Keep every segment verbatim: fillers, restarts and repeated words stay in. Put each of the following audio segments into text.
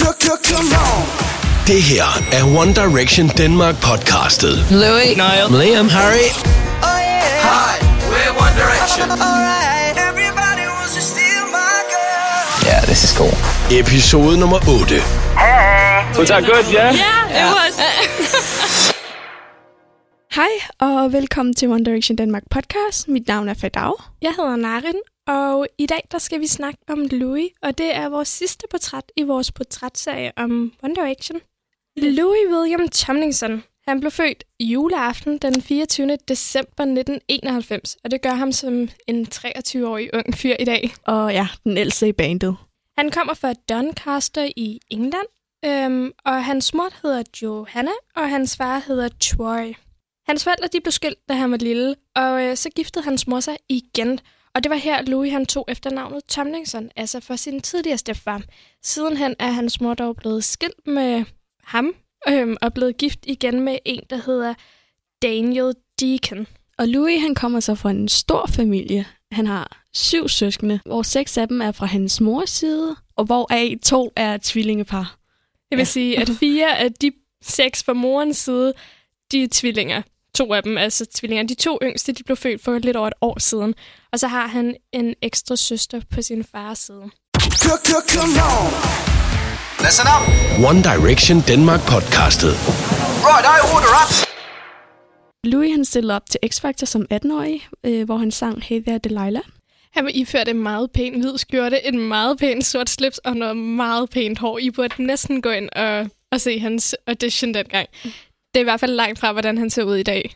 Det her er One Direction Denmark podcastet. Louis, Niall, Liam, Harry. oh yeah. Hi, we're One Direction. Alright, everybody wants to steal my girl. Yeah, this is cool. Episode nummer otte. Was that good, yeah? Yeah, it was. Hej, og velkommen til One Direction Denmark podcast. Mit navn er Fadav. Jeg hedder Narin, og i dag der skal vi snakke om Louis, og det er vores sidste portræt i vores portrætserie om One Direction. Louis William Tomlinson, han blev født juleaften den fireogtyvende december nitten enoghalvfems, og det gør ham som en treogtyve-årig ung fyr i dag. Og ja, den ældste i bandet. Han kommer fra Doncaster i England, øhm, og hans mor hedder Johanna, og hans far hedder Troy. Hans forældre de blev skilt, da han var lille, og øh, så giftede hans mor sig igen. Og det var her, Louis han tog efternavnet Tomlinson, altså for sin tidligere stepfar. Sidenhen er hans mor dog blevet skilt med ham, øhm, og blevet gift igen med en, der hedder Daniel Deacon. Og Louis han kommer så fra en stor familie. Han har syv søskende, hvor seks af dem er fra hans mors side, og hvoraf to er tvillingepar. Det vil ja. sige, at fire af de seks fra morens side, de er tvillinger. To af dem er altså tvillinger. De to yngste, de blev født for lidt over et år siden. Og så har han en ekstra søster på sin fars side. Listen up. One Direction Denmark podcastet. Right, I order up. Louis han stillede op til X-Factor som atten-årig, øh, hvor han sang Hey There Delilah. Han var iført en meget pæn hvid skjorte, en meget pæn sort slips og noget meget pænt hår. I burde næsten gå ind og, og se hans audition dengang. Det er i hvert fald langt fra, hvordan han ser ud i dag.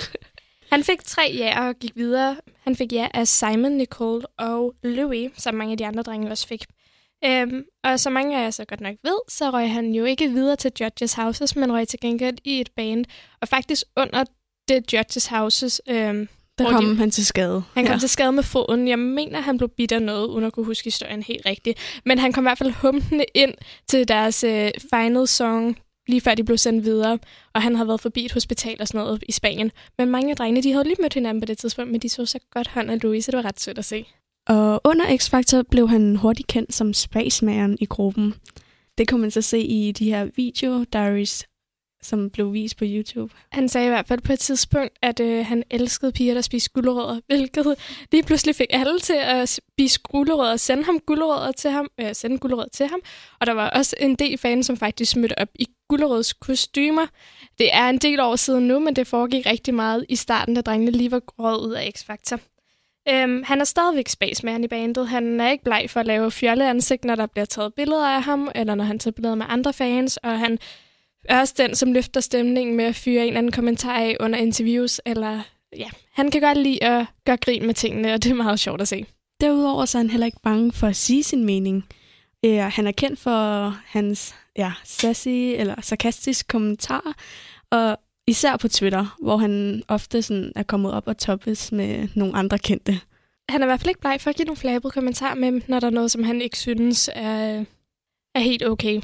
Han fik tre ja og gik videre. Han fik ja af Simon, Nicole og Louis, som mange af de andre drenge også fik. Øhm, og som mange af jer så godt nok ved, så røg han jo ikke videre til Judges Houses, men røg til gengæld i et band. Og faktisk under det Judges Houses... Øhm, Der kom de, han til skade. Han kom ja. til skade med foden. Jeg mener, han blev bidt af noget, uden at kunne huske historien helt rigtigt. Men han kom i hvert fald humtende ind til deres øh, final song, lige før de blev sendt videre, og han havde været forbi et hospital og sådan noget i Spanien. Men mange af drengene, de havde lige mødt hinanden på det tidspunkt, men de så så godt hånd af Louis, så det var ret sødt at se. Og under X-Factor blev han hurtigt kendt som spasmageren i gruppen. Det kunne man så se i de her video-diaries, som blev vist på YouTube. Han sagde i hvert fald på et tidspunkt, at øh, han elskede piger, der spiste gulerødder, hvilket lige pludselig fik alle til at spise gulerødder og sende ham gulerødder til ham, øh, sende gulerødder til ham. Og der var også en del fans, som faktisk mødte op i gulerøds kostymer. Det er en del år siden nu, men det foregik rigtig meget i starten, da drengene lige var røget ud af X-Factor. Øhm, han er stadigvæk spasmageren i bandet. Han er ikke bleg for at lave fjolleansigt, når der bliver taget billeder af ham, eller når han tager billeder med andre fans, og han er også den, som løfter stemningen med at fyre en eller anden kommentar af under interviews, eller ja, han kan godt lide at gøre grin med tingene, og det er meget sjovt at se. Derudover så er han heller ikke bange for at sige sin mening. Ja, han er kendt for hans ja, sassy eller sarkastisk kommentarer, og især på Twitter, hvor han ofte sådan er kommet op og toppes med nogle andre kendte. Han er i hvert fald ikke bleg for at give nogle flabede kommentarer med, når der er noget, som han ikke synes er, er helt okay.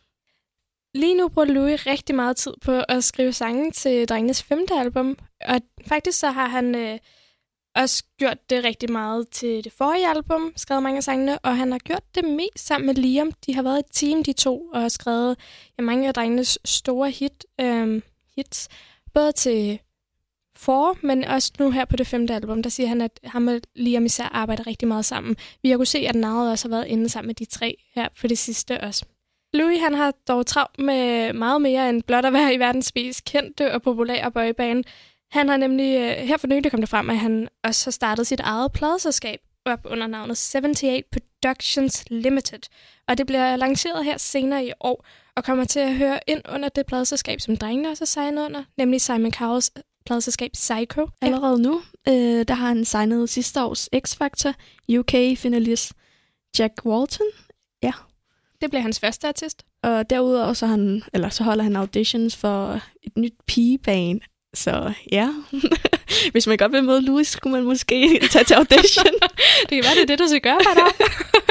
Lige nu bruger Louis rigtig meget tid på at skrive sange til drengenes femte album, og faktisk så har han øh, også gjort det rigtig meget til det forrige album, skrevet mange af sangene, og han har gjort det mest sammen med Liam. De har været et team, de to, og har skrevet ja, mange af drengenes store hit, øh, hits, både til for, men også nu her på det femte album, der siger han, at ham og Liam især arbejder rigtig meget sammen. Vi har kunnet se, at Nile også har været inde sammen med de tre her på det sidste også. Louis han har dog travlt med meget mere end blot at være i verdens mest kendte og populære boyband. Han har nemlig, her for nylig kom det frem, at han også har startet sit eget pladeselskab op under navnet otte Productions Limited. Og det bliver lanceret her senere i år, og kommer til at høre ind under det pladeselskab, som drengene også har signet under, nemlig Simon Cowells pladeselskab Psycho. Allerede nu, øh, der har han signet sidste års X-Factor U K-finalist Jack Walton. Ja. Det bliver hans første artist. Og derudover så, han, eller så holder han auditions for et nyt pigeband. Så ja, hvis man godt vil møde Louis, skulle man måske tage til audition. Det kan være, det er det, du skal gøre for dig.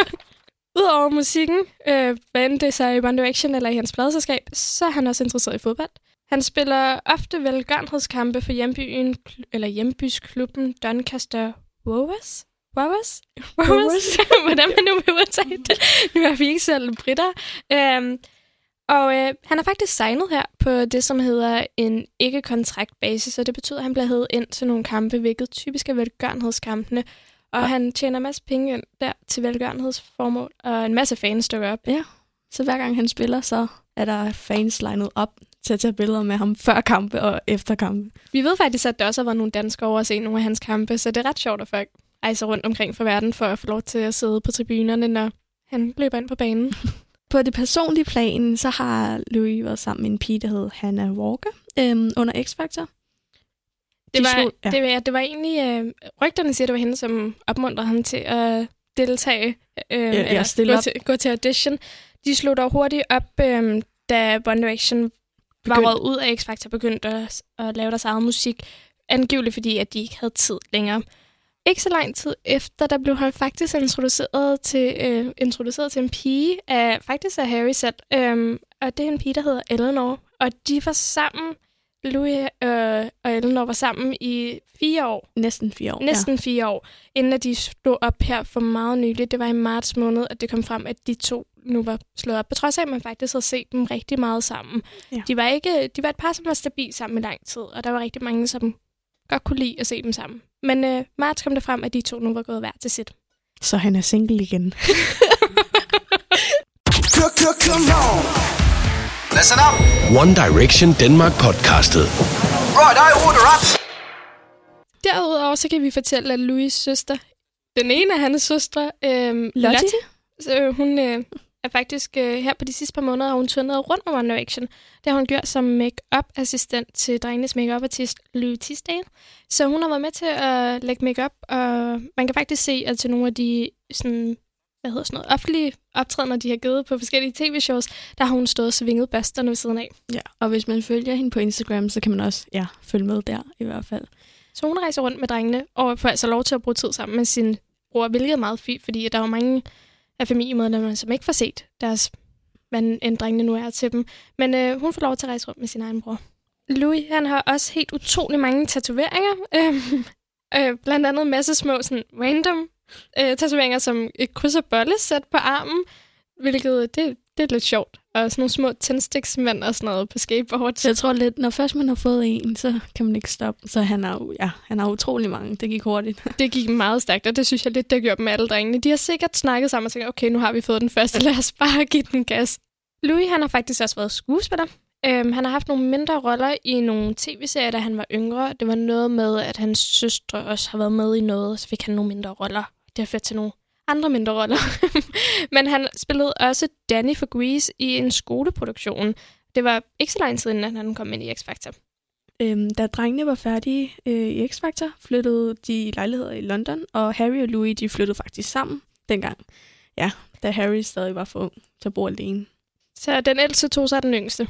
Udover musikken, øh, hvad end det så i One Direction eller i hans pladeselskab, så er han også interesseret i fodbold. Han spiller ofte velgørenhedskampe for hjembyen, eller hjembysklubben Doncaster Rovers. Wowers? Wowers? Hvordan man nu vil udtale det. Nu er vi ikke selv britter. Øhm, og øh, han er faktisk signet her på det, som hedder en ikke-kontraktbasis, og det betyder, at han bliver hævet ind til nogle kampe, hvilket typisk er velgørenhedskampene. Og ja. Han tjener en masse penge ind der til velgørenhedsformål, og en masse fans dukker op. Ja, så hver gang han spiller, så er der fans legnet op til at tage billeder med ham før kampe og efter kampe. Vi ved faktisk, at der også har været nogle danskere over at se nogle af hans kampe, så det er ret sjovt, at folk rejser rundt omkring for verden for at få lov til at sidde på tribunerne, når han løber ind på banen. På det personlige plan, så har Louis været sammen med en pige, der hed Hannah Walker, øhm, under X-Factor. Det var, slog, ja. det, var, det var egentlig... Øh, rygterne siger, det var hende, som opmuntrede ham til at deltage, øh, ja, eller gå til, gå til audition. De slog dog hurtigt op, øh, da One Direction var røget ud af X-Factor, begyndte at, at lave deres eget musik, angiveligt fordi, at de ikke havde tid længere. Ikke så lang tid efter, der blev han faktisk introduceret til, øh, introduceret til en pige, af, faktisk af Harry selv, øh, og det er en pige, der hedder Eleanor, og de var sammen... Louis øh, og Eleanor var sammen i fire år. Næsten fire år, Næsten ja. fire år, inden at de stod op her for meget nyligt. Det var i marts måned, at det kom frem, at de to nu var slået op. På trods af, at man faktisk havde set dem rigtig meget sammen. Ja. De, var ikke, de var et par, som var stabilt sammen i lang tid, og der var rigtig mange, som godt kunne lide at se dem sammen. Men øh, marts kom det frem, at de to nu var gået hver til sit. Så han er single igen. Come on. Listen up. One Direction Denmark podcastet. Right, I order up. Derudover så kan vi fortælle, at Louis' søster, den ene af hans søstre, øh, Lottie, så hun øh, er faktisk øh, her på de sidste par måneder, har hun turneret rundt med One Direction. Det har hun gjort som make-up-assistent til drengenes make-up-artist Louis Tisdale. Så hun har været med til at lægge make-up, og man kan faktisk se, at til nogle af de sådan, hvad hedder sådan noget, offentlige optrædener, de har givet på forskellige tv-shows, der har hun stået og svinget børsterne ved siden af. Ja, og hvis man følger hende på Instagram, så kan man også ja, følge med der i hvert fald. Så hun rejser rundt med drengene, og får altså lov til at bruge tid sammen med sin bror, hvilket er meget fint, fordi der er jo mange af familiemedlemmerne, som ikke får set deres, hvad en drengene nu er til dem. Men øh, hun får lov til at rejse rundt med sin egen bror. Louis, han har også helt utrolig mange tatoveringer. Øh, øh, blandt andet en masse små sådan, random øh, tatoveringer, som et kryds og bolle sat på armen, hvilket det, det er lidt sjovt. Og sådan nogle små tændstiksmænd og sådan noget på skateboard. Jeg tror lidt, når først man har fået en, så kan man ikke stoppe. Så han har ja, han har utrolig mange. Det gik hurtigt. Det gik meget stærkt, og det synes jeg lidt, der gjorde med alle drengene. De har sikkert snakket sammen og tænkt, okay, nu har vi fået den første, lad os bare give den gas. Louis, han har faktisk også været skuespiller. Øhm, han har haft nogle mindre roller i nogle tv-serier, da han var yngre. Det var noget med, at hans søstre også har været med i noget, og så fik han nogle mindre roller. Det har ført til nogle andre mindre roller. Men han spillede også Danny for Grease i en skoleproduktion. Det var ikke så lang tid inden, han kom ind i X-Factor. Øhm, da drengene var færdige øh, i X-Factor, flyttede de lejligheder i London, og Harry og Louis, de flyttede faktisk sammen dengang. Ja, da Harry stadig var for ung til at bo alene. Så den ældste tog sig den yngste.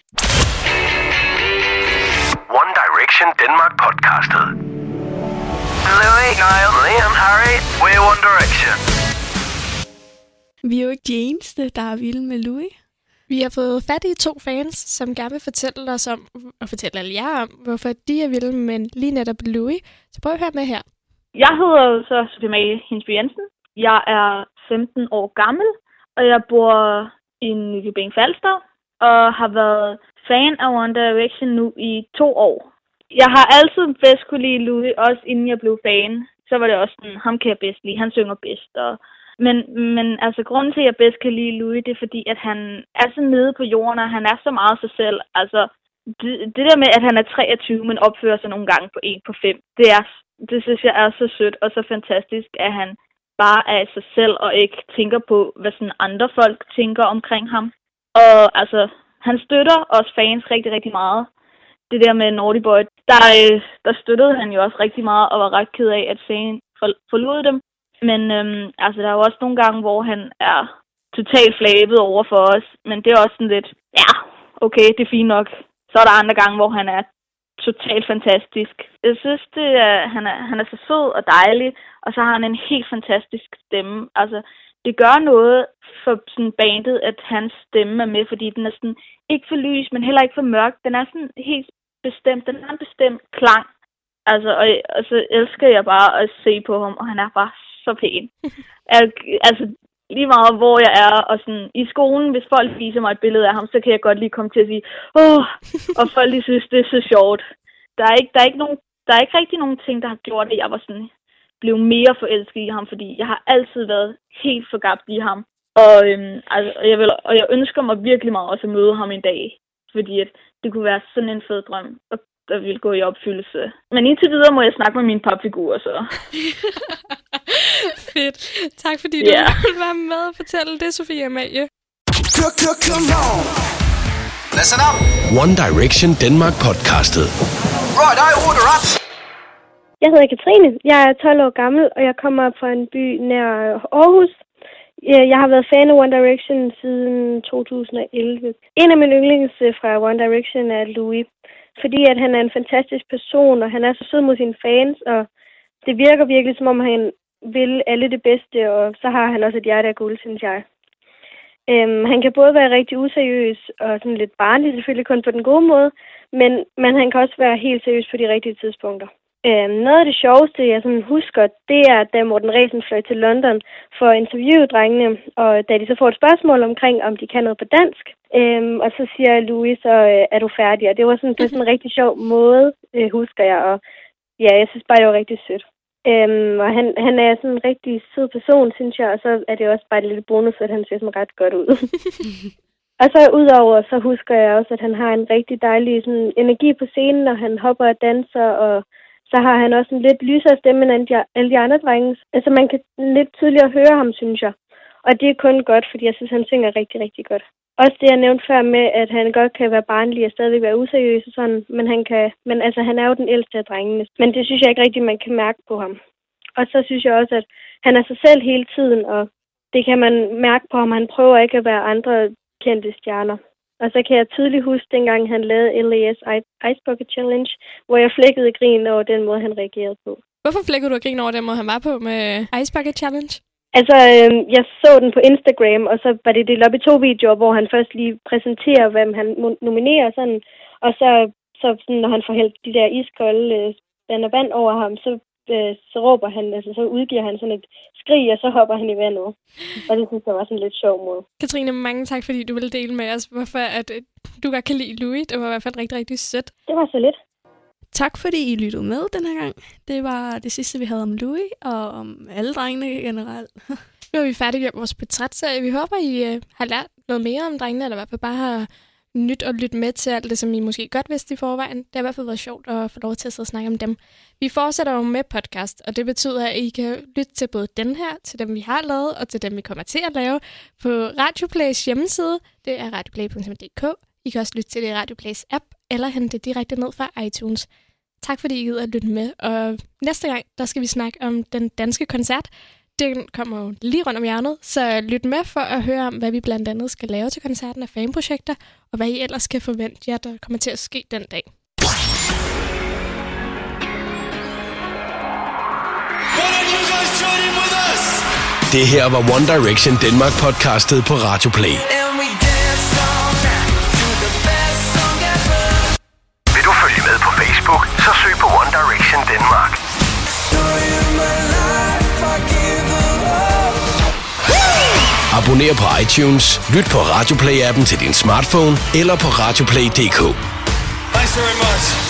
One Direction Denmark podcastet. Louis, Niall, Liam, Harry, we're One Direction. Vi er jo ikke de eneste, der er vilde med Louis. Vi har fået fat i to fans, som gerne vil fortælle os om, og fortælle alle jer om, hvorfor de er vilde med lige netop Louis. Så prøv at høre med her. Jeg hedder så Sofie Marie Hinsby Jensen. Jeg er femten år gammel, og jeg bor i Nykøbing Falster, og har været fan af One Direction nu i to år. Jeg har altid bedst kunne lide Louis, også inden jeg blev fan. Så var det også sådan, ham kan jeg bedst lide, han synger bedst. Og... Men, men altså, grunden til, at jeg bedst kan lide Louis, det er fordi, at han er så nede på jorden, og han er så meget sig selv. Altså, det, det der med, at han er treogtyve, men opfører sig nogle gange på en på fem, det, er, det synes jeg er så sødt og så fantastisk, at han bare er sig selv og ikke tænker på, hvad sådan andre folk tænker omkring ham. Og altså, han støtter os fans rigtig, rigtig meget. Det der med Naughty Boy, der, der støttede han jo også rigtig meget og var ret ked af, at fan forlod dem. Men øhm, altså, der er jo også nogle gange, hvor han er totalt flabet over for os. Men det er også sådan lidt, ja, okay, det er fint nok. Så er der andre gange, hvor han er totalt fantastisk. Jeg synes, det er, han, er, han er så sød og dejlig, og så har han en helt fantastisk stemme. Altså, det gør noget for sådan bandet, at hans stemme er med, fordi den er sådan ikke for lys, men heller ikke for mørk. Den er sådan helt bestemt, den har en bestemt klang. Altså, og, og så elsker jeg bare at se på ham, og han er bare så pæn. Altså, lige meget hvor jeg er, og sådan i skolen, hvis folk viser mig et billede af ham, så kan jeg godt lige komme til at sige, åh, og folk lige synes, det er så sjovt. Der er ikke, der er ikke, nogen, der er ikke rigtig nogen ting, der har gjort, at jeg var sådan, blev mere forelsket i ham, fordi jeg har altid været helt forgabt i ham. Og, øhm, altså, jeg vil, og jeg ønsker mig virkelig meget også at møde ham en dag, fordi at det kunne være sådan en fed drøm, og der ville gå i opfyldelse. Men indtil videre må jeg snakke med mine papfigurer, så. Fedt. Tak fordi du yeah. ville være med og fortælle det, Sofie Amalie. Listen up. One Direction Denmark podcastet. Right, I order up. Jeg hedder Katrine. Jeg er tolv år gammel, og jeg kommer fra en by nær Aarhus. Jeg har været fan af One Direction siden to tusind og elleve. En af mine yndlings fra One Direction er Louis, fordi at han er en fantastisk person, og han er så sød mod sine fans, og det virker virkelig som om han vil alle det bedste, og så har han også et hjerte af guld, synes jeg. Øhm, han kan både være rigtig useriøs og sådan lidt barnlig, selvfølgelig kun på den gode måde, men, men han kan også være helt seriøs på de rigtige tidspunkter. Øhm, noget af det sjoveste, jeg sådan husker, det er, da Morten Ræsen fløj til London for at interviewe drengene, og da de så får et spørgsmål omkring, om de kan noget på dansk, øhm, og så siger Louis, så øh, er du færdig? Og det var sådan, det sådan en rigtig sjov måde, øh, husker jeg, og ja, jeg synes bare, det var rigtig sødt. Øhm, og han, han er sådan en rigtig sød person, synes jeg, og så er det også bare et lille bonus, at han ser sådan ret godt ud. Og så udover, så husker jeg også, at han har en rigtig dejlig sådan, energi på scenen, når han hopper og danser, og så har han også en lidt lysere stemme end alle de andre drenge. Altså man kan lidt tydeligere høre ham, synes jeg. Og det er kun godt, fordi jeg synes, han synger rigtig, rigtig godt. Også det, jeg nævnte før med, at han godt kan være barnlig og stadigvæk være useriøs og sådan, men han kan, men altså han er jo den ældste af drengene. Men det synes jeg ikke rigtig, man kan mærke på ham. Og så synes jeg også, at han er sig selv hele tiden, og det kan man mærke på ham. Han prøver ikke at være andre kendte stjerner. Og så kan jeg tydeligt huske, dengang han lavede L A S Ice Bucket Challenge, hvor jeg flækkede grin over den måde, han reagerede på. Hvorfor flækkede du grin over den måde, han var på med Ice Bucket Challenge? Altså, øh, jeg så den på Instagram, og så var det delt op i to videoer, hvor han først lige præsenterer, hvem han nominerer, sådan, og så, så sådan, når han får hældt de der iskolde øh, vand og vand over ham, så, øh, så råber han, altså så udgiver han sådan et skrig, og så hopper han i vandet. Og det synes jeg var sådan lidt sjov måde. Katrine, mange tak, fordi du ville dele med os, hvorfor at, øh, du godt kan lide Louis. Det var i hvert fald rigtig, rigtig sødt. Det var så lidt. Tak fordi I lyttede med den her gang. Det var det sidste, vi havde om Louis, og om alle drengene generelt. Nu har vi færdiggjort vores portrætserie. Vi håber, I øh, har lært noget mere om drengene, eller i hvert fald bare har nyt at lytte med til alt det, som I måske godt vidste i forvejen. Det har i hvert fald været sjovt at få lov til at sidde og snakke om dem. Vi fortsætter jo med podcast, og det betyder, at I kan lytte til både den her, til dem vi har lavet, og til dem vi kommer til at lave på Radioplays hjemmeside. Det er radioplay punktum d k. I kan også lytte til det i Radioplays app, eller hente det direkte ned fra iTunes. Tak fordi I gider at lytte med, og næste gang, der skal vi snakke om den danske koncert. Den kommer jo lige rundt om hjørnet, så lyt med for at høre om, hvad vi blandt andet skal lave til koncerten af fanprojekter, og hvad I ellers kan forvente jer, der kommer til at ske den dag. Det her var One Direction Denmark podcastet på Radioplay. Vil du følge med på Facebook, så søg på One Direction Denmark. Abonner på iTunes, lyt på Radioplay-appen til din smartphone eller på radioplay punktum d k. Thanks very much.